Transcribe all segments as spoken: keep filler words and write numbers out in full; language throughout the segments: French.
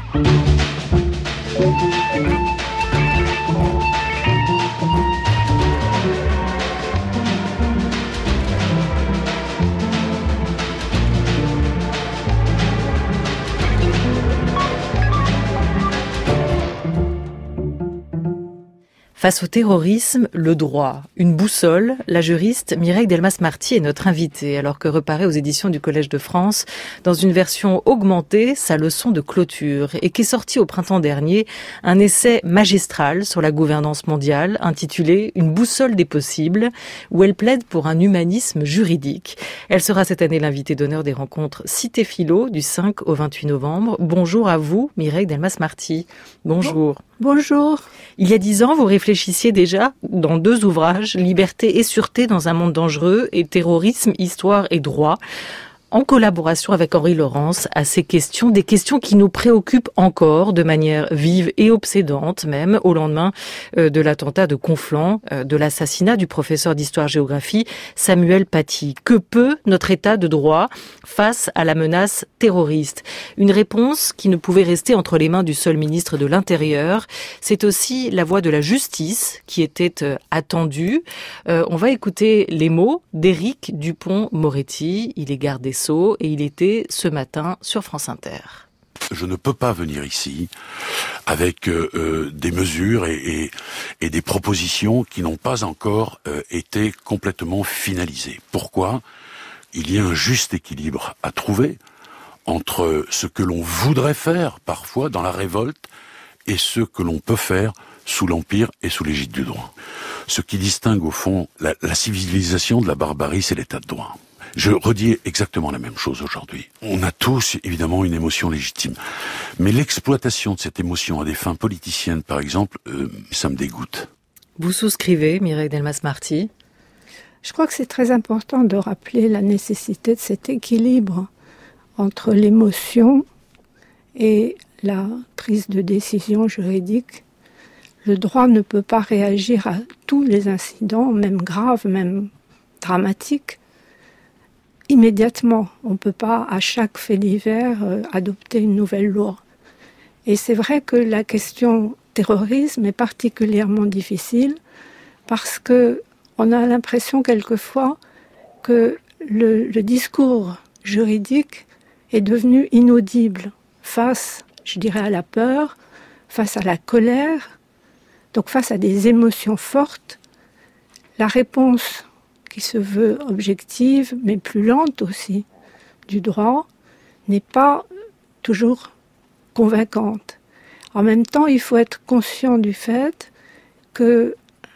Face au terrorisme, le droit, une boussole, la juriste Mireille Delmas-Marty est notre invitée, alors que reparaît aux éditions du Collège de France, dans une version augmentée, sa leçon de clôture, et qu'est sorti au printemps dernier un essai magistral sur la gouvernance mondiale, intitulé « Une boussole des possibles », où elle plaide pour un humanisme juridique. Elle sera cette année l'invitée d'honneur des rencontres Cité Philo du cinq au vingt-huit novembre. Bonjour à vous, Mireille Delmas-Marty. Bonjour. Bonjour. Il y a dix ans, vous réfléchissiez déjà dans deux ouvrages, Liberté et sûreté dans un monde dangereux et Terrorisme, histoire et droit, en collaboration avec Henri Laurence à ces questions, des questions qui nous préoccupent encore de manière vive et obsédante même au lendemain de l'attentat de Conflans, de l'assassinat du professeur d'histoire-géographie Samuel Paty. Que peut notre état de droit face à la menace terroriste? Une réponse qui ne pouvait rester entre les mains du seul ministre de l'Intérieur. C'est aussi la voix de la justice qui était attendue. Euh, on va écouter les mots d'Éric Dupond-Moretti. Il est garde des Sceaux et il était ce matin sur France Inter. Je ne peux pas venir ici avec euh, des mesures et, et, et des propositions qui n'ont pas encore euh, été complètement finalisées. Pourquoi ? Il y a un juste équilibre à trouver entre ce que l'on voudrait faire parfois dans la révolte et ce que l'on peut faire sous l'Empire et sous l'égide du droit. Ce qui distingue au fond la, la civilisation de la barbarie, c'est l'état de droit. Je redis exactement la même chose aujourd'hui. On a tous, évidemment, une émotion légitime. Mais l'exploitation de cette émotion à des fins politiciennes, par exemple, euh, ça me dégoûte. Vous souscrivez, Mireille Delmas-Marty ? Je crois que c'est très important de rappeler la nécessité de cet équilibre entre l'émotion et la prise de décision juridique. Le droit ne peut pas réagir à tous les incidents, même graves, même dramatiques, immédiatement. On ne peut pas, à chaque fait divers, euh, adopter une nouvelle loi. Et c'est vrai que la question terrorisme est particulièrement difficile parce que on a l'impression quelquefois que le, le discours juridique est devenu inaudible face, je dirais, à la peur, face à la colère, donc face à des émotions fortes. La réponse qui se veut objective, mais plus lente aussi, du droit, n'est pas toujours convaincante. En même temps, il faut être conscient du fait que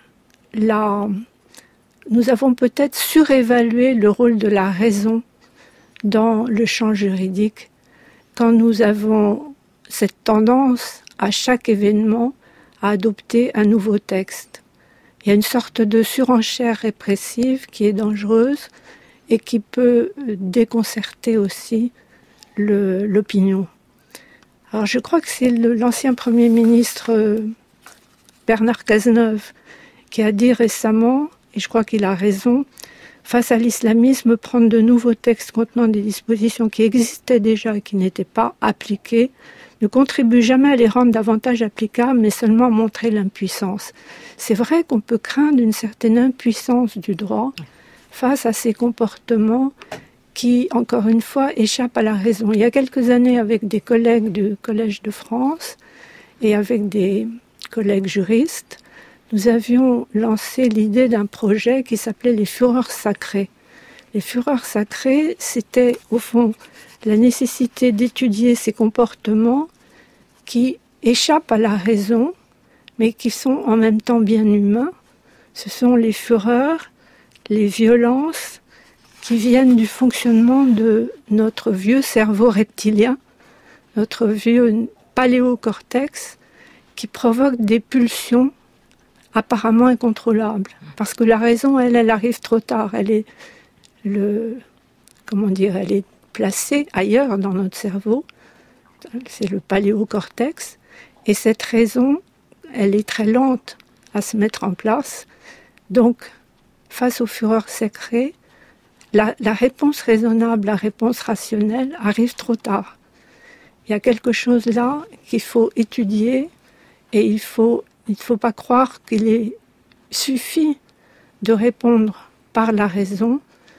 la... nous avons peut-être surévalué le rôle de la raison dans le champ juridique, quand nous avons cette tendance, à chaque événement, à adopter un nouveau texte. Il y a une sorte de surenchère répressive qui est dangereuse et qui peut déconcerter aussi le, l'opinion. Alors je crois que c'est le, l'ancien Premier ministre Bernard Cazeneuve qui a dit récemment, et je crois qu'il a raison, face à l'islamisme, prendre de nouveaux textes contenant des dispositions qui existaient déjà et qui n'étaient pas appliquées ne contribue jamais à les rendre davantage applicables, mais seulement à montrer l'impuissance. C'est vrai qu'on peut craindre une certaine impuissance du droit face à ces comportements qui, encore une fois, échappent à la raison. Il y a quelques années, avec des collègues du Collège de France et avec des collègues juristes, nous avions lancé l'idée d'un projet qui s'appelait les fureurs sacrées. Les fureurs sacrées, c'était au fond la nécessité d'étudier ces comportements qui échappent à la raison, mais qui sont en même temps bien humains. Ce sont les fureurs, les violences qui viennent du fonctionnement de notre vieux cerveau reptilien, notre vieux paléocortex, qui provoque des pulsions apparemment incontrôlables. Parce que la raison, elle, elle arrive trop tard. Elle est, le, comment dire, elle est placée ailleurs dans notre cerveau. C'est le paléocortex. Et cette raison, elle est très lente à se mettre en place. Donc, face aux fureurs sacrées, la, la réponse raisonnable, la réponse rationnelle arrive trop tard. Il y a quelque chose là qu'il faut étudier et il faut, il faut pas croire qu'il est suffit de répondre par la raison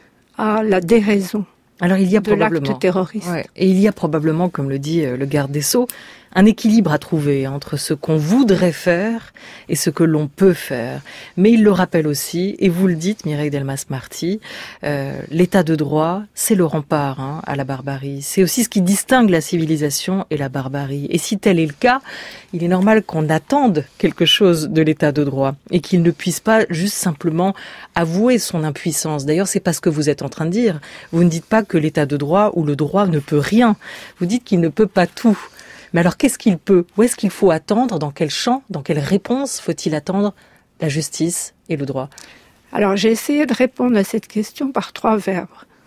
à la déraison. Alors il y a de probablement, l'acte terroriste. Ouais, et il y a probablement, comme le dit le garde des Sceaux, un équilibre à trouver entre ce qu'on voudrait faire et ce que l'on peut faire. Mais il le rappelle aussi, et vous le dites, Mireille Delmas-Marty, euh, l'état de droit, c'est le rempart hein, à la barbarie. C'est aussi ce qui distingue la civilisation et la barbarie. Et si tel est le cas, il est normal qu'on attende quelque chose de l'état de droit et qu'il ne puisse pas juste simplement avouer son impuissance. D'ailleurs, c'est pas ce que vous êtes en train de dire. Vous ne dites pas que l'état de droit ou le droit ne peut rien. Vous dites qu'il ne peut pas tout. Mais alors, qu'est-ce qu'il peut ? Où est-ce qu'il faut attendre ? Dans quel champ ? Dans quelle réponse faut-il attendre la justice et le droit ? Alors, j'ai essayé de répondre à cette question par trois verbes.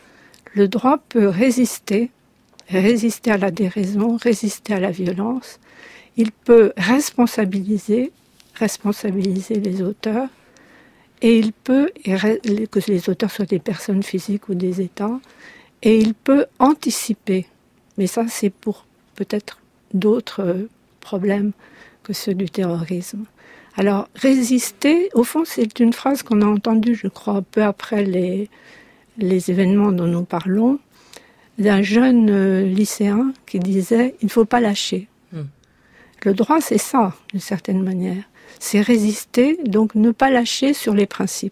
Le droit peut résister, résister à la déraison, résister à la violence. Il peut responsabiliser, responsabiliser les auteurs. Et il peut, que les auteurs soient des personnes physiques ou des États, et il peut anticiper. Mais ça, c'est pour peut-être d'autres problèmes que ceux du terrorisme. Alors, résister, au fond, c'est une phrase qu'on a entendue, je crois, peu après les, les événements dont nous parlons, d'un jeune euh, lycéen qui disait « il ne faut pas lâcher mmh. ». Le droit, c'est ça, d'une certaine manière. C'est résister, donc ne pas lâcher sur les principes.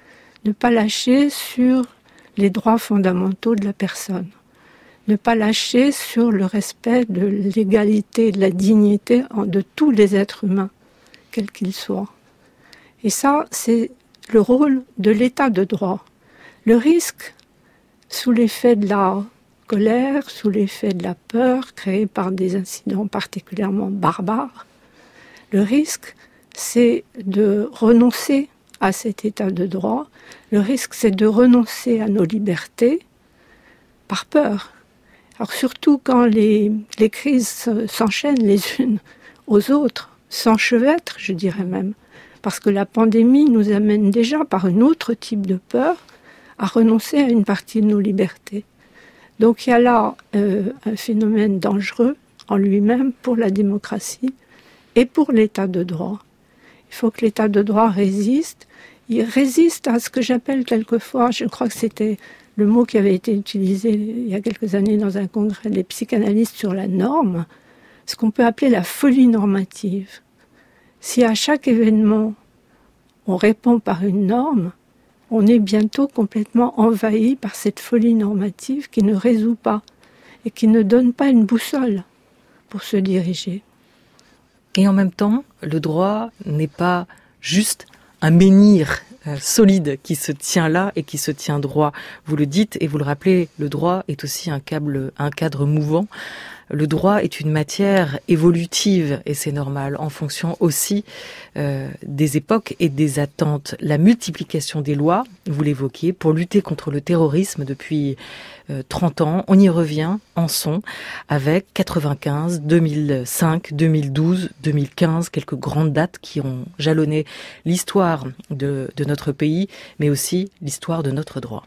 Ne pas lâcher sur les droits fondamentaux de la personne. Ne pas lâcher sur le respect de l'égalité, de la dignité de tous les êtres humains, quels qu'ils soient. Et ça, c'est le rôle de l'état de droit. Le risque, sous l'effet de la colère, sous l'effet de la peur créée par des incidents particulièrement barbares, le risque, c'est de renoncer à cet état de droit. Le risque, c'est de renoncer à nos libertés par peur. Alors surtout quand les, les crises s'enchaînent les unes aux autres, s'enchevêtrent, je dirais même, parce que la pandémie nous amène déjà par un autre type de peur à renoncer à une partie de nos libertés. Donc il y a là euh, un phénomène dangereux en lui-même pour la démocratie et pour l'état de droit. Il faut que l'état de droit résiste. Il résiste à ce que j'appelle quelquefois, je crois que c'était le mot qui avait été utilisé il y a quelques années dans un congrès des psychanalystes sur la norme, ce qu'on peut appeler la folie normative. Si à chaque événement, on répond par une norme, on est bientôt complètement envahi par cette folie normative qui ne résout pas et qui ne donne pas une boussole pour se diriger. Et en même temps, le droit n'est pas juste un menhir euh, solide qui se tient là et qui se tient droit. Vous le dites et vous le rappelez, le droit est aussi un, câble, un cadre mouvant. Le droit est une matière évolutive et c'est normal en fonction aussi euh, des époques et des attentes. La multiplication des lois, vous l'évoquiez, pour lutter contre le terrorisme depuis euh, trente ans, on y revient en son avec quatre-vingt-quinze, deux mille cinq, deux mille douze, deux mille quinze, quelques grandes dates qui ont jalonné l'histoire de, de notre pays, mais aussi l'histoire de notre droit.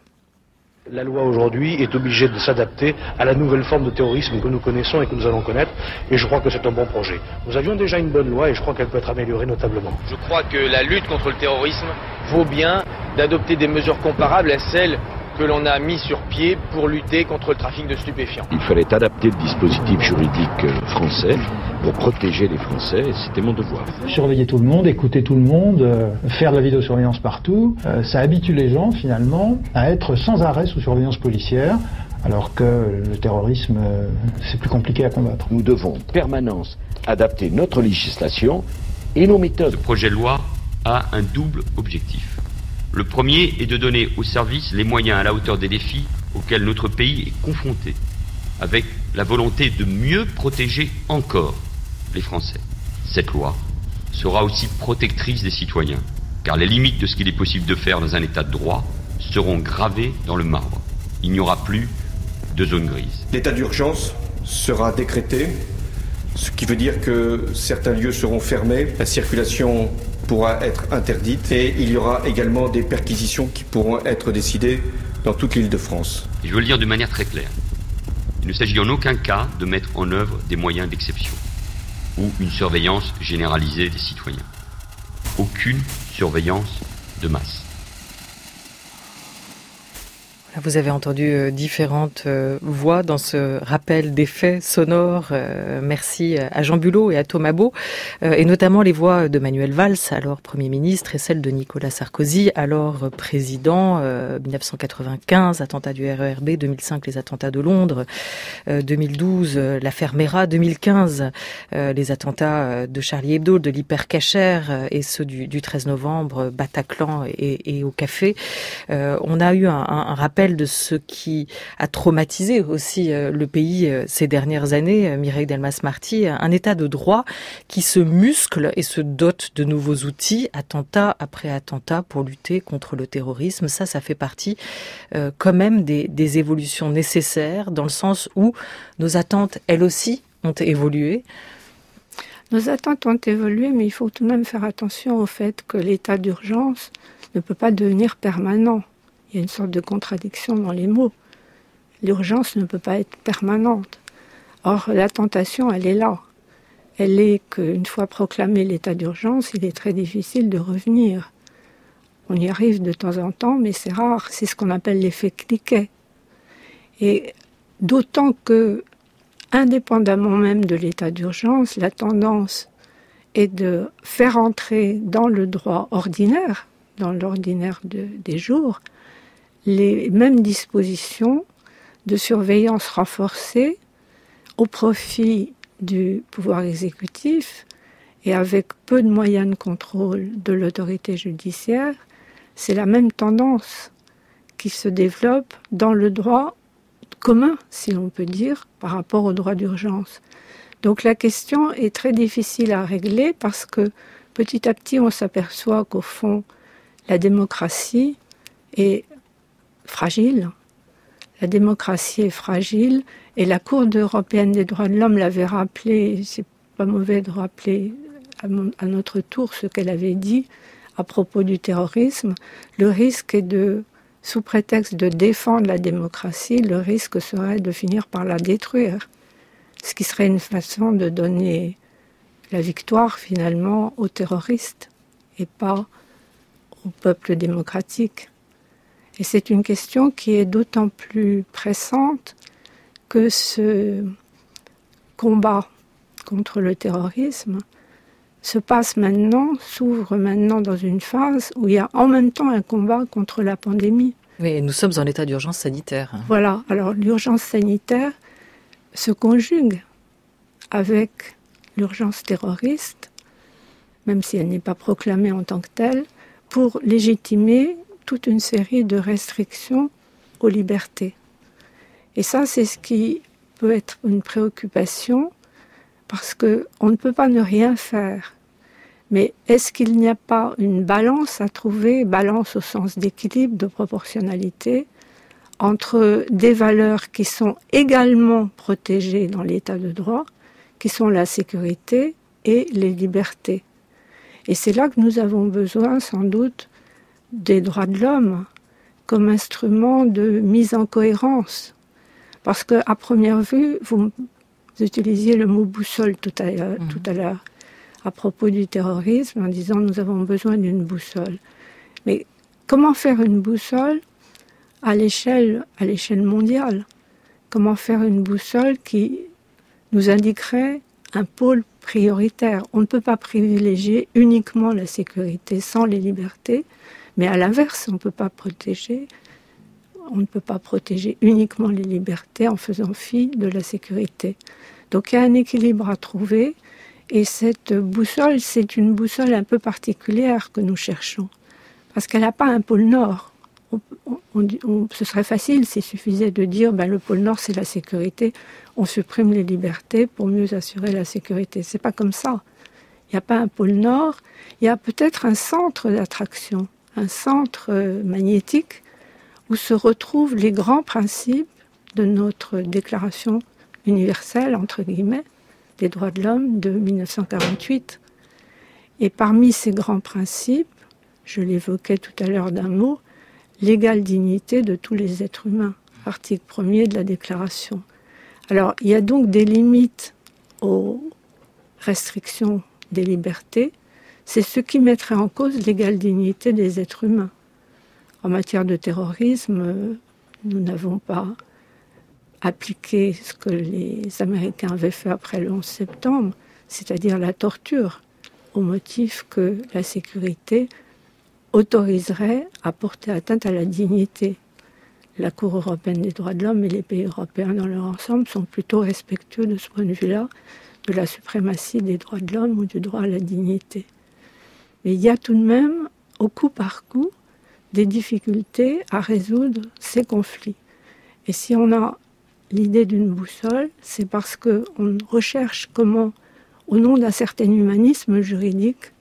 La loi aujourd'hui est obligée de s'adapter à la nouvelle forme de terrorisme que nous connaissons et que nous allons connaître, et je crois que c'est un bon projet. Nous avions déjà une bonne loi et je crois qu'elle peut être améliorée notablement. Je crois que la lutte contre le terrorisme vaut bien d'adopter des mesures comparables à celles que l'on a mis sur pied pour lutter contre le trafic de stupéfiants. Il fallait adapter le dispositif juridique français pour protéger les Français, et c'était mon devoir. Surveiller tout le monde, écouter tout le monde, euh, faire de la vidéosurveillance partout, euh, ça habitue les gens finalement à être sans arrêt sous surveillance policière, alors que le terrorisme, euh, c'est plus compliqué à combattre. Nous devons en permanence adapter notre législation et nos méthodes. Ce projet de loi a un double objectif. Le premier est de donner aux services les moyens à la hauteur des défis auxquels notre pays est confronté, avec la volonté de mieux protéger encore les Français. Cette loi sera aussi protectrice des citoyens, car les limites de ce qu'il est possible de faire dans un état de droit seront gravées dans le marbre. Il n'y aura plus de zone grise. L'état d'urgence sera décrété, ce qui veut dire que certains lieux seront fermés, la circulation pourra être interdite et il y aura également des perquisitions qui pourront être décidées dans toute l'Île-de-France. Je veux le dire de manière très claire. Il ne s'agit en aucun cas de mettre en œuvre des moyens d'exception ou une surveillance généralisée des citoyens. Aucune surveillance de masse. Vous avez entendu euh, différentes euh, voix dans ce rappel des faits sonores. Euh, merci à Jean Bulot et à Thomas Beau, euh, et notamment les voix de Manuel Valls, alors Premier ministre, et celle de Nicolas Sarkozy, alors président. euh, dix-neuf cent quatre-vingt-quinze, attentat du R E R B, deux mille cinq, les attentats de Londres, euh, deux mille douze, euh, l'affaire Mera, deux mille quinze, euh, les attentats de Charlie Hebdo, de l'Hyper-Cacher, euh, et ceux du, du treize novembre, Bataclan et, et au Café. Euh, on a eu un, un, un rappel de ce qui a traumatisé aussi euh, le pays euh, ces dernières années, euh, Mireille Delmas-Marty, un état de droit qui se muscle et se dote de nouveaux outils, attentat après attentat, pour lutter contre le terrorisme. Ça, ça fait partie euh, quand même des, des évolutions nécessaires, dans le sens où nos attentes, elles aussi, ont évolué. Nos attentes ont évolué, mais il faut tout de même faire attention au fait que l'état d'urgence ne peut pas devenir permanent. Il y a une sorte de contradiction dans les mots. L'urgence ne peut pas être permanente. Or, la tentation, elle est là. Elle est qu'une fois proclamé l'état d'urgence, il est très difficile de revenir. On y arrive de temps en temps, mais c'est rare. C'est ce qu'on appelle l'effet cliquet. Et d'autant que, indépendamment même de l'état d'urgence, la tendance est de faire entrer dans le droit ordinaire, dans l'ordinaire de, des jours, les mêmes dispositions de surveillance renforcée au profit du pouvoir exécutif et avec peu de moyens de contrôle de l'autorité judiciaire. C'est la même tendance qui se développe dans le droit commun, si l'on peut dire, par rapport au droit d'urgence. Donc la question est très difficile à régler parce que petit à petit on s'aperçoit qu'au fond la démocratie est fragile. La démocratie est fragile et la Cour européenne des droits de l'homme l'avait rappelé, c'est pas mauvais de rappeler à, mon, à notre tour ce qu'elle avait dit à propos du terrorisme. Le risque est de, sous prétexte de défendre la démocratie, le risque serait de finir par la détruire. Ce qui serait une façon de donner la victoire finalement aux terroristes et pas au peuple démocratique. Et c'est une question qui est d'autant plus pressante que ce combat contre le terrorisme se passe maintenant, s'ouvre maintenant dans une phase où il y a en même temps un combat contre la pandémie. Oui, nous sommes en état d'urgence sanitaire. Voilà, alors l'urgence sanitaire se conjugue avec l'urgence terroriste, même si elle n'est pas proclamée en tant que telle, pour légitimer toute une série de restrictions aux libertés. Et ça, c'est ce qui peut être une préoccupation, parce qu'on ne peut pas ne rien faire. Mais est-ce qu'il n'y a pas une balance à trouver, balance au sens d'équilibre, de proportionnalité, entre des valeurs qui sont également protégées dans l'état de droit, qui sont la sécurité et les libertés. Et c'est là que nous avons besoin, sans doute, des droits de l'homme comme instrument de mise en cohérence. Parce qu'à première vue, vous utilisiez le mot boussole tout à l'heure, mmh. tout à l'heure à propos du terrorisme, en disant nous avons besoin d'une boussole. Mais comment faire une boussole à l'échelle, à l'échelle mondiale? Comment faire une boussole qui nous indiquerait un pôle prioritaire? On ne peut pas privilégier uniquement la sécurité sans les libertés, mais à l'inverse, on ne peut pas protéger, on ne peut pas protéger uniquement les libertés en faisant fi de la sécurité. Donc il y a un équilibre à trouver, et cette boussole, c'est une boussole un peu particulière que nous cherchons, parce qu'elle n'a pas un pôle nord. On, on, on, on, ce serait facile s'il suffisait de dire ben, le pôle nord c'est la sécurité, on supprime les libertés pour mieux assurer la sécurité. C'est pas comme ça. Il n'y a pas un pôle nord, il y a peut-être un centre d'attraction, un centre magnétique où se retrouvent les grands principes de notre déclaration universelle, entre guillemets, des droits de l'homme de dix-neuf cent quarante-huit. Et parmi ces grands principes, je l'évoquais tout à l'heure d'un mot, l'égale dignité de tous les êtres humains, article premier de la déclaration. Alors, il y a donc des limites aux restrictions des libertés. C'est ce qui mettrait en cause l'égale dignité des êtres humains. En matière de terrorisme, nous n'avons pas appliqué ce que les Américains avaient fait après le onze septembre, c'est-à-dire la torture, au motif que la sécurité autoriserait à porter atteinte à la dignité. La Cour européenne des droits de l'homme et les pays européens dans leur ensemble sont plutôt respectueux de ce point de vue-là, de la suprématie des droits de l'homme ou du droit à la dignité. Mais il y a tout de même, au coup par coup, des difficultés à résoudre ces conflits. Et si on a l'idée d'une boussole, c'est parce qu'on recherche comment, au nom d'un certain humanisme juridique,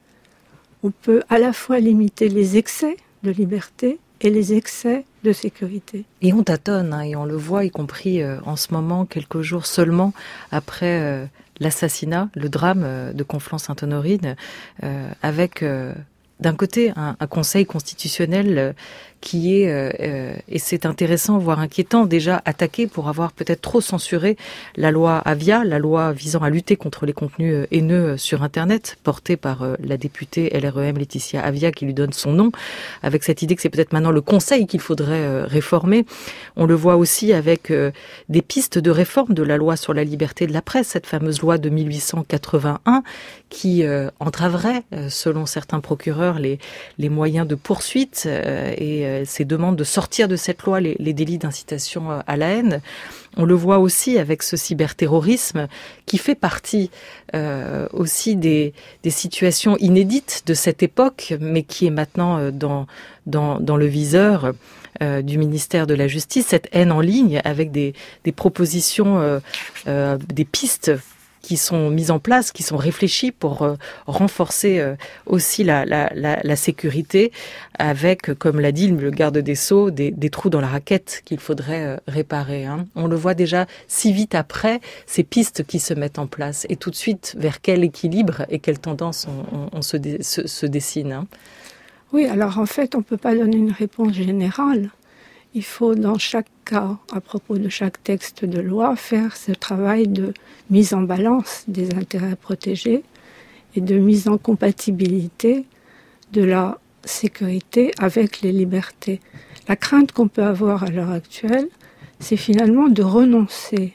on peut à la fois limiter les excès de liberté et les excès de sécurité. Et on tâtonne, hein, et on le voit, y compris euh, en ce moment, quelques jours seulement après euh, l'assassinat, le drame euh, de Conflans-Sainte-Honorine, euh, avec euh, d'un côté un, un conseil constitutionnel euh, qui est, euh, euh, et c'est intéressant, voire inquiétant, déjà attaqué pour avoir peut-être trop censuré la loi Avia, la loi visant à lutter contre les contenus haineux sur Internet, portée par euh, la députée L R E M Laetitia Avia, qui lui donne son nom, avec cette idée que c'est peut-être maintenant le Conseil qu'il faudrait euh, réformer. On le voit aussi avec euh, des pistes de réforme de la loi sur la liberté de la presse, cette fameuse loi de mille huit cent quatre-vingt-un, qui euh, entraverait, euh, selon certains procureurs, les, les moyens de poursuite euh, et euh, ces demandes de sortir de cette loi les, les délits d'incitation à la haine. On le voit aussi avec ce cyberterrorisme qui fait partie euh, aussi des, des situations inédites de cette époque, mais qui est maintenant dans, dans, dans le viseur euh, du ministère de la Justice, cette haine en ligne avec des, des propositions, euh, euh, des pistes qui sont mises en place, qui sont réfléchies pour euh, renforcer euh, aussi la, la, la, la sécurité avec, comme l'a dit le garde des Sceaux, des, des trous dans la raquette qu'il faudrait euh, réparer. Hein. On le voit déjà si vite après, ces pistes qui se mettent en place. Et tout de suite, vers quel équilibre et quelle tendance on, on, on se, dé, se, se dessine. Hein. Oui, alors en fait, on ne peut pas donner une réponse générale. Il faut, dans chaque cas, à propos de chaque texte de loi, faire ce travail de mise en balance des intérêts protégés et de mise en compatibilité de la sécurité avec les libertés. La crainte qu'on peut avoir à l'heure actuelle, c'est finalement de renoncer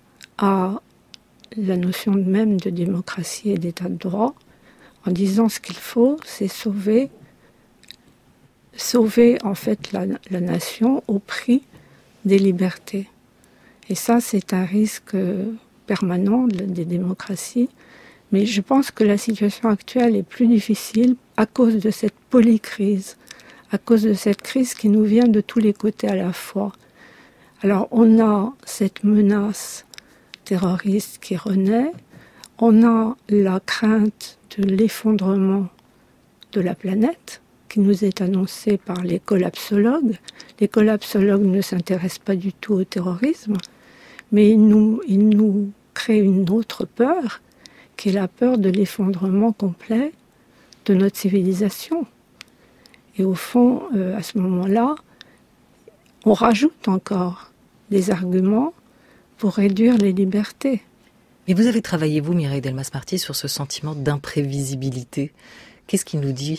à la notion même de démocratie et d'état de droit en disant ce qu'il faut, c'est sauver sauver en fait la, la nation au prix des libertés. Et ça, c'est un risque permanent des démocraties. Mais je pense que la situation actuelle est plus difficile à cause de cette polycrise, à cause de cette crise qui nous vient de tous les côtés à la fois. Alors, on a cette menace terroriste qui renaît, on a la crainte de l'effondrement de la planète, qui nous est annoncé par les collapsologues. Les collapsologues ne s'intéressent pas du tout au terrorisme, mais ils nous, ils nous créent une autre peur, qui est la peur de l'effondrement complet de notre civilisation. Et au fond, euh, à ce moment-là, on rajoute encore des arguments pour réduire les libertés. Mais vous avez travaillé, vous, Mireille Delmas-Marty, sur ce sentiment d'imprévisibilité. Qu'est-ce qu'il nous dit ?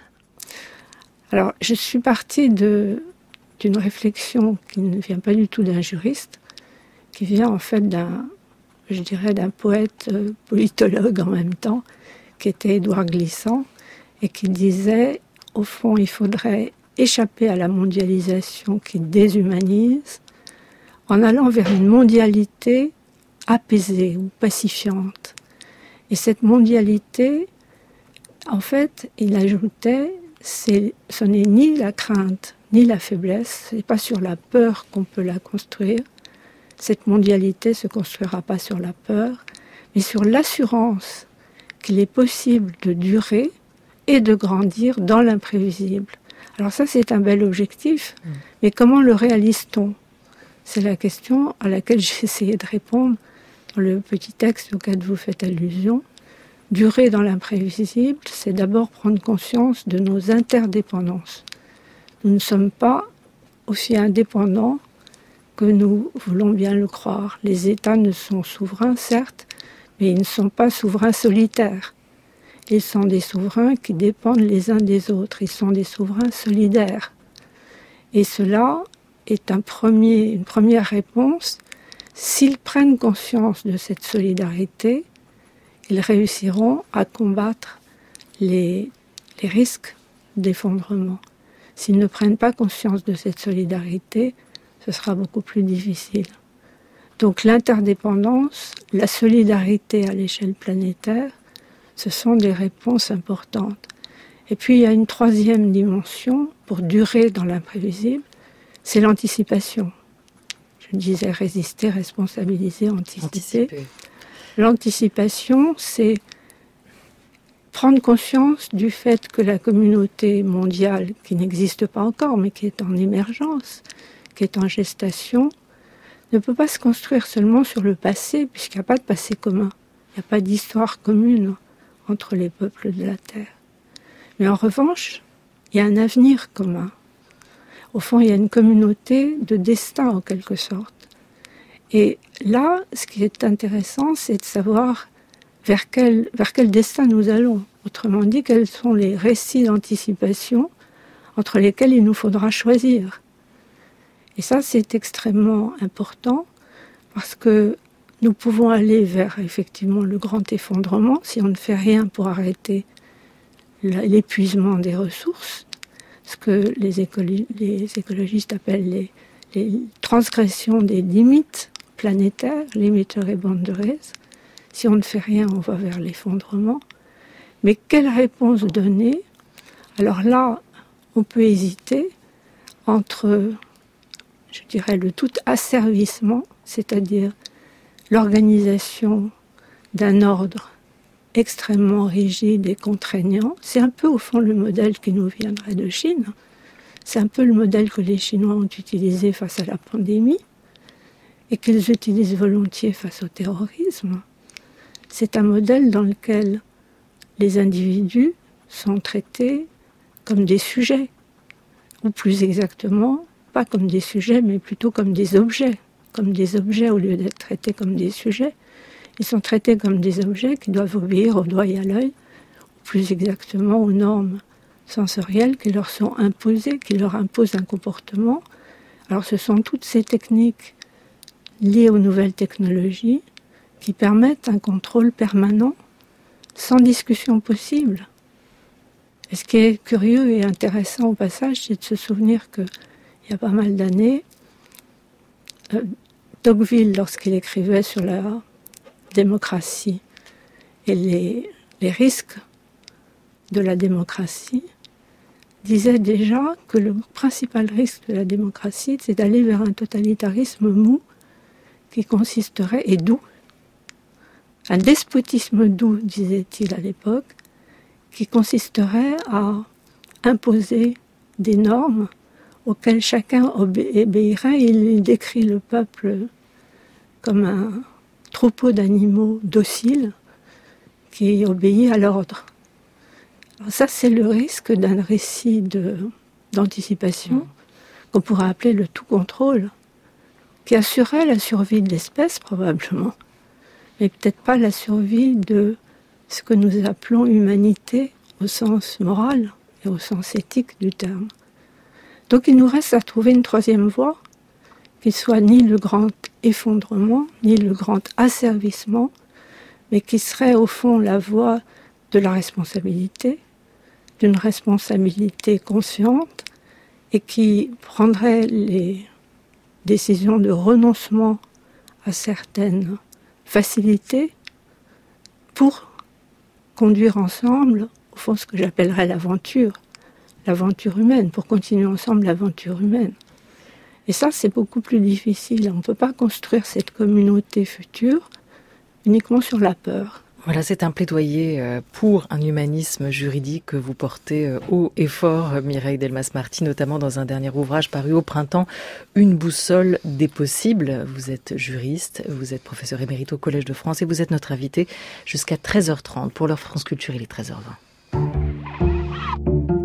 Alors, je suis partie de, d'une réflexion qui ne vient pas du tout d'un juriste, qui vient en fait d'un, je dirais, d'un poète euh, politologue en même temps, qui était Édouard Glissant, et qui disait, au fond, il faudrait échapper à la mondialisation qui déshumanise, en allant vers une mondialité apaisée ou pacifiante. Et cette mondialité, en fait, il ajoutait, c'est, ce n'est ni la crainte, ni la faiblesse, c'est pas sur la peur qu'on peut la construire. Cette mondialité se construira pas sur la peur, mais sur l'assurance qu'il est possible de durer et de grandir dans l'imprévisible. Alors ça, c'est un bel objectif, mmh. mais comment le réalise-t-on ? C'est la question à laquelle j'ai essayé de répondre dans le petit texte auquel vous faites allusion. Durer dans l'imprévisible, c'est d'abord prendre conscience de nos interdépendances. Nous ne sommes pas aussi indépendants que nous voulons bien le croire. Les États ne sont souverains, certes, mais ils ne sont pas souverains solitaires. Ils sont des souverains qui dépendent les uns des autres. Ils sont des souverains solidaires. Et cela est un premier, une première réponse. S'ils prennent conscience de cette solidarité, ils réussiront à combattre les, les risques d'effondrement. S'ils ne prennent pas conscience de cette solidarité, ce sera beaucoup plus difficile. Donc l'interdépendance, la solidarité à l'échelle planétaire, ce sont des réponses importantes. Et puis il y a une troisième dimension pour durer dans l'imprévisible, c'est l'anticipation. Je disais résister, responsabiliser, anticiper. Anticiper. L'anticipation, c'est prendre conscience du fait que la communauté mondiale, qui n'existe pas encore, mais qui est en émergence, qui est en gestation, ne peut pas se construire seulement sur le passé, puisqu'il n'y a pas de passé commun. Il n'y a pas d'histoire commune entre les peuples de la Terre. Mais en revanche, il y a un avenir commun. Au fond, il y a une communauté de destin, en quelque sorte. Et là, ce qui est intéressant, c'est de savoir vers quel, vers quel destin nous allons. Autrement dit, quels sont les récits d'anticipation entre lesquels il nous faudra choisir. Et ça, c'est extrêmement important, parce que nous pouvons aller vers, effectivement, le grand effondrement, si on ne fait rien pour arrêter l'épuisement des ressources, ce que les, écolo- les écologistes appellent les, les transgressions des limites planétaires, limitary boundaries. Si on ne fait rien, on va vers l'effondrement. Mais quelle réponse donner? Alors là, on peut hésiter entre, je dirais, le tout asservissement, c'est-à-dire l'organisation d'un ordre extrêmement rigide et contraignant. C'est un peu au fond le modèle qui nous viendrait de Chine. C'est un peu le modèle que les Chinois ont utilisé face à la pandémie et qu'ils utilisent volontiers face au terrorisme. C'est un modèle dans lequel les individus sont traités comme des sujets, ou plus exactement, pas comme des sujets, mais plutôt comme des objets, comme des objets au lieu d'être traités comme des sujets. Ils sont traités comme des objets qui doivent obéir au doigt et à l'œil, ou plus exactement aux normes sensorielles qui leur sont imposées, qui leur imposent un comportement. Alors ce sont toutes ces techniques liées aux nouvelles technologies qui permettent un contrôle permanent, sans discussion possible. Et ce qui est curieux et intéressant au passage, c'est de se souvenir qu'il y a pas mal d'années, euh, Tocqueville, lorsqu'il écrivait sur la démocratie et les, les risques de la démocratie, disait déjà que le principal risque de la démocratie, c'est d'aller vers un totalitarisme mou qui consisterait, et doux, un despotisme doux, disait-il à l'époque, qui consisterait à imposer des normes auxquelles chacun obé- obéirait. Il décrit le peuple comme un troupeau d'animaux dociles qui obéit à l'ordre. Alors ça, c'est le risque d'un récit de, d'anticipation mmh. qu'on pourrait appeler le tout-contrôle, qui assurerait la survie de l'espèce probablement, mais peut-être pas la survie de ce que nous appelons humanité au sens moral et au sens éthique du terme. Donc il nous reste à trouver une troisième voie qui soit ni le grand effondrement, ni le grand asservissement, mais qui serait au fond la voie de la responsabilité, d'une responsabilité consciente, et qui prendrait les décisions de renoncement à certaines facilités pour conduire ensemble, au fond, ce que j'appellerais l'aventure, l'aventure humaine, pour continuer ensemble l'aventure humaine. Et ça, c'est beaucoup plus difficile. On ne peut pas construire cette communauté future uniquement sur la peur. Voilà, c'est un plaidoyer pour un humanisme juridique que vous portez haut et fort, Mireille Delmas-Marty, notamment dans un dernier ouvrage paru au printemps, Une boussole des possibles. Vous êtes juriste, vous êtes professeur émérite au Collège de France et vous êtes notre invité jusqu'à treize heures trente. Pour l'heure France Culture, il est treize heures vingt.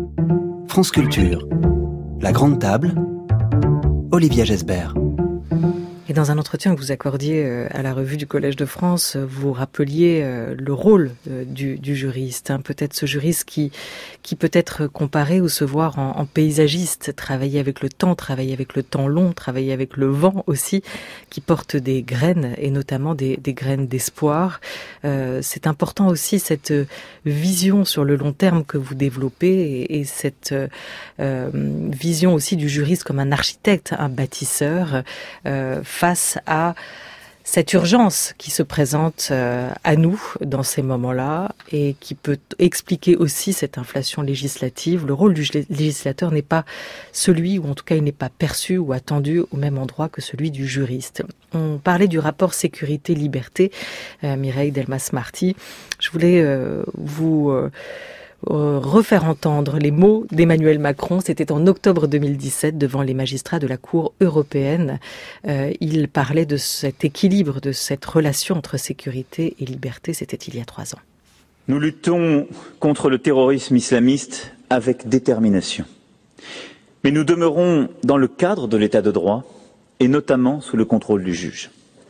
France Culture, la grande table, Olivia Gesbert. dans un entretien que vous accordiez à la revue du Collège de France, vous rappeliez le rôle du, du juriste, hein, peut-être ce juriste qui, qui peut être comparé ou se voir en, en paysagiste, travailler avec le temps, travailler avec le temps long, travailler avec le vent aussi, qui porte des graines et notamment des, des graines d'espoir. Euh, c'est important aussi cette vision sur le long terme que vous développez et, et cette euh, vision aussi du juriste comme un architecte, un bâtisseur, euh, face à cette urgence qui se présente euh, à nous dans ces moments-là et qui peut expliquer aussi cette inflation législative. Le rôle du législateur n'est pas celui, ou en tout cas il n'est pas perçu ou attendu au même endroit que celui du juriste. On parlait du rapport sécurité-liberté, euh, Mireille Delmas-Marty. Je voulais euh, vous... Euh, refaire entendre les mots d'Emmanuel Macron. C'était en octobre deux mille dix-sept devant les magistrats de la Cour européenne. Euh, il parlait de cet équilibre, de cette relation entre sécurité et liberté. C'était il y a trois ans. Nous luttons contre le terrorisme islamiste avec détermination. Mais nous demeurons dans le cadre de l'état de droit et notamment sous le contrôle du juge.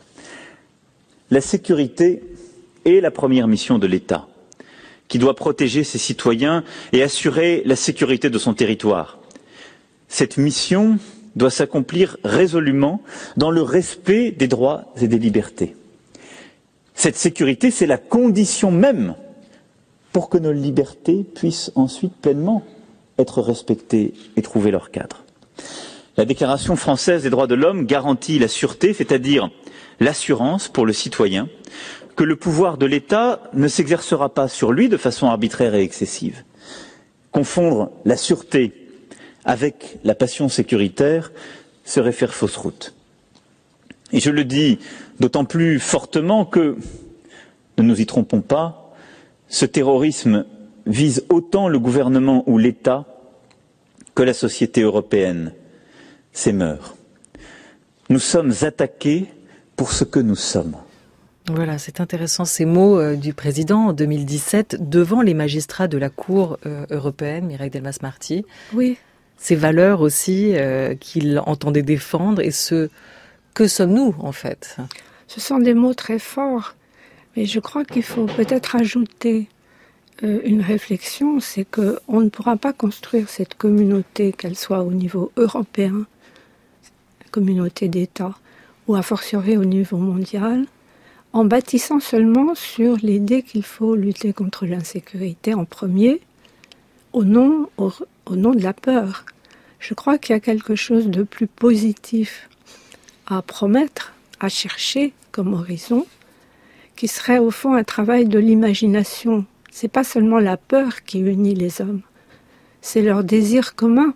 La sécurité est la première mission de l'État, qui doit protéger ses citoyens et assurer la sécurité de son territoire. Cette mission doit s'accomplir résolument dans le respect des droits et des libertés. Cette sécurité, c'est la condition même pour que nos libertés puissent ensuite pleinement être respectées et trouver leur cadre. La Déclaration française des droits de l'homme garantit la sûreté, c'est-à-dire l'assurance pour le citoyen que le pouvoir de l'État ne s'exercera pas sur lui de façon arbitraire et excessive. Confondre la sûreté avec la passion sécuritaire serait faire fausse route. Et je le dis d'autant plus fortement que, ne nous y trompons pas, ce terrorisme vise autant le gouvernement ou l'État que la société européenne s'émeurt. Nous sommes attaqués pour ce que nous sommes. Voilà, c'est intéressant ces mots euh, du président en deux mille dix-sept devant les magistrats de la Cour euh, européenne, Mireille Delmas-Marty. Oui. Ces valeurs aussi euh, qu'il entendait défendre et ce que sommes-nous en fait. Ce sont des mots très forts, mais je crois qu'il faut peut-être ajouter euh, une réflexion, c'est qu'on ne pourra pas construire cette communauté, qu'elle soit au niveau européen, communauté d'État, ou a fortiori au niveau mondial, en bâtissant seulement sur l'idée qu'il faut lutter contre l'insécurité en premier, au nom, au, au nom de la peur. Je crois qu'il y a quelque chose de plus positif à promettre, à chercher comme horizon, qui serait au fond un travail de l'imagination. C'est pas seulement la peur qui unit les hommes, c'est leur désir commun.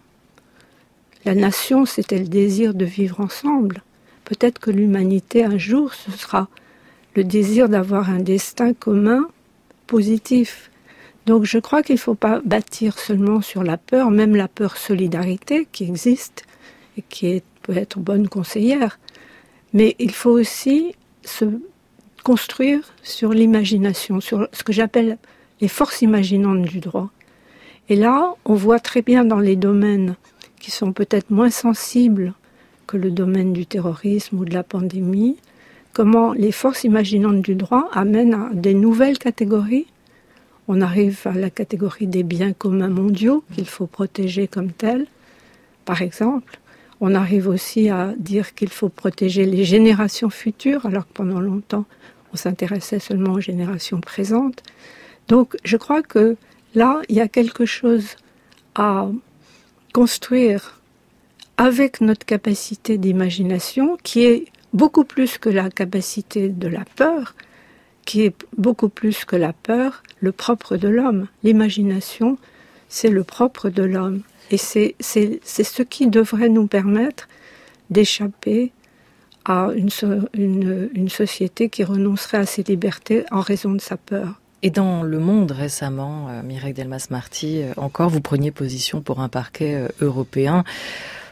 La nation, c'était le désir de vivre ensemble. Peut-être que l'humanité, un jour, ce sera le désir d'avoir un destin commun positif. Donc je crois qu'il ne faut pas bâtir seulement sur la peur, même la peur solidarité qui existe et qui est, peut être bonne conseillère. Mais il faut aussi se construire sur l'imagination, sur ce que j'appelle les forces imaginantes du droit. Et là, on voit très bien dans les domaines qui sont peut-être moins sensibles que le domaine du terrorisme ou de la pandémie, comment les forces imaginantes du droit amènent à des nouvelles catégories. On arrive à la catégorie des biens communs mondiaux qu'il faut protéger comme tels, par exemple. On arrive aussi à dire qu'il faut protéger les générations futures, alors que pendant longtemps, on s'intéressait seulement aux générations présentes. Donc, je crois que là, il y a quelque chose à construire avec notre capacité d'imagination, qui est beaucoup plus que la capacité de la peur, qui est beaucoup plus que la peur, le propre de l'homme. L'imagination, c'est le propre de l'homme. Et c'est, c'est, c'est ce qui devrait nous permettre d'échapper à une, une, une société qui renoncerait à ses libertés en raison de sa peur. Et dans Le Monde récemment, euh, Mireille Delmas-Marty, euh, encore vous preniez position pour un parquet euh, européen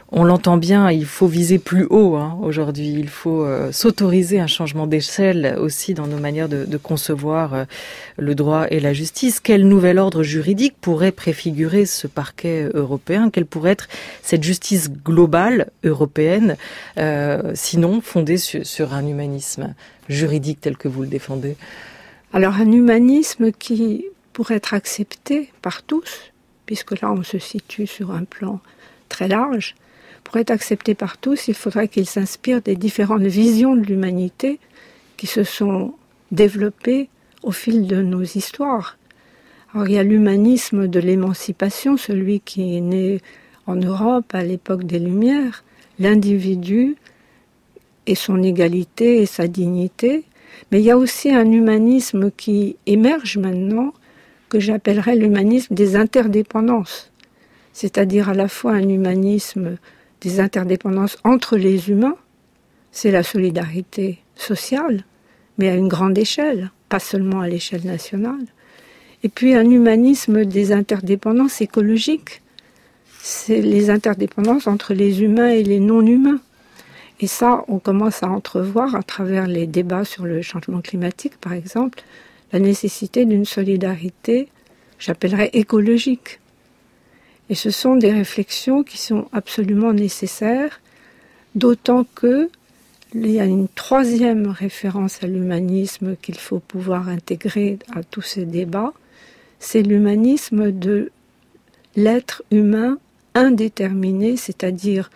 On l'entend bien, il faut viser plus haut hein, aujourd'hui. Il faut euh, s'autoriser un changement d'échelle aussi dans nos manières de, de concevoir euh, le droit et la justice. Quel nouvel ordre juridique pourrait préfigurer ce parquet européen ? Quelle pourrait être cette justice globale européenne, euh, sinon fondée sur, sur un humanisme juridique tel que vous le défendez ? Alors un humanisme qui pourrait être accepté par tous, puisque là on se situe sur un plan très large. Pour être accepté par tous, il faudrait qu'il s'inspire des différentes visions de l'humanité qui se sont développées au fil de nos histoires. Alors il y a l'humanisme de l'émancipation, celui qui est né en Europe à l'époque des Lumières, l'individu et son égalité et sa dignité. Mais il y a aussi un humanisme qui émerge maintenant, que j'appellerais l'humanisme des interdépendances. C'est-à-dire à la fois un humanisme des interdépendances entre les humains, c'est la solidarité sociale, mais à une grande échelle, pas seulement à l'échelle nationale. Et puis un humanisme des interdépendances écologiques, c'est les interdépendances entre les humains et les non-humains. Et ça, on commence à entrevoir à travers les débats sur le changement climatique, par exemple, la nécessité d'une solidarité, j'appellerais écologique. Et ce sont des réflexions qui sont absolument nécessaires, d'autant que il y a une troisième référence à l'humanisme qu'il faut pouvoir intégrer à tous ces débats, c'est l'humanisme de l'être humain indéterminé, c'est-à-dire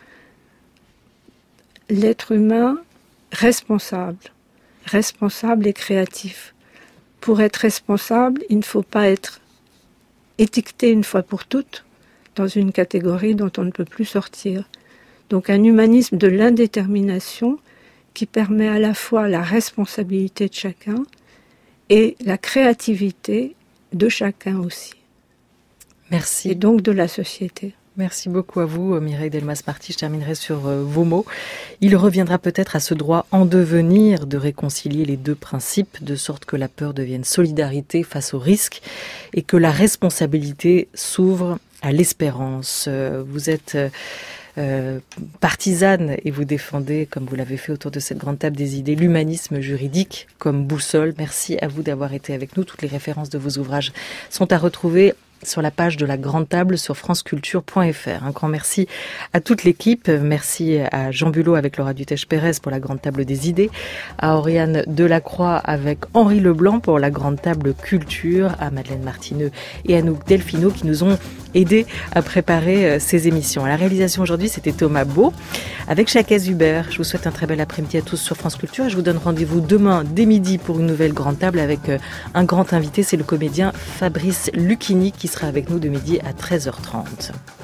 l'être humain responsable, responsable et créatif. Pour être responsable, il ne faut pas être étiqueté une fois pour toutes dans une catégorie dont on ne peut plus sortir. Donc un humanisme de l'indétermination qui permet à la fois la responsabilité de chacun et la créativité de chacun aussi. Merci. Et donc de la société. Merci beaucoup à vous, Mireille Delmas-Marty. Je terminerai sur euh, vos mots. Il reviendra peut-être à ce droit en devenir de réconcilier les deux principes, de sorte que la peur devienne solidarité face au risque et que la responsabilité s'ouvre à l'espérance. Euh, vous êtes euh, euh, partisane et vous défendez, comme vous l'avez fait autour de cette grande table des idées, l'humanisme juridique comme boussole. Merci à vous d'avoir été avec nous. Toutes les références de vos ouvrages sont à retrouver sur la page de la Grande Table sur franceculture point f r. Un grand merci à toute l'équipe. Merci à Jean Bulot avec Laura Dutèche-Pérez pour la Grande Table des idées, à Oriane Delacroix avec Henri Leblanc pour la Grande Table Culture, à Madeleine Martineux et à Anouk Delfino qui nous ont aidés à préparer ces émissions. À la réalisation aujourd'hui, c'était Thomas Beau avec Chakez Hubert. Je vous souhaite un très bel après-midi à tous sur France Culture et je vous donne rendez-vous demain dès midi pour une nouvelle Grande Table avec un grand invité, c'est le comédien Fabrice Lucchini qui sera avec nous de midi à treize heures trente.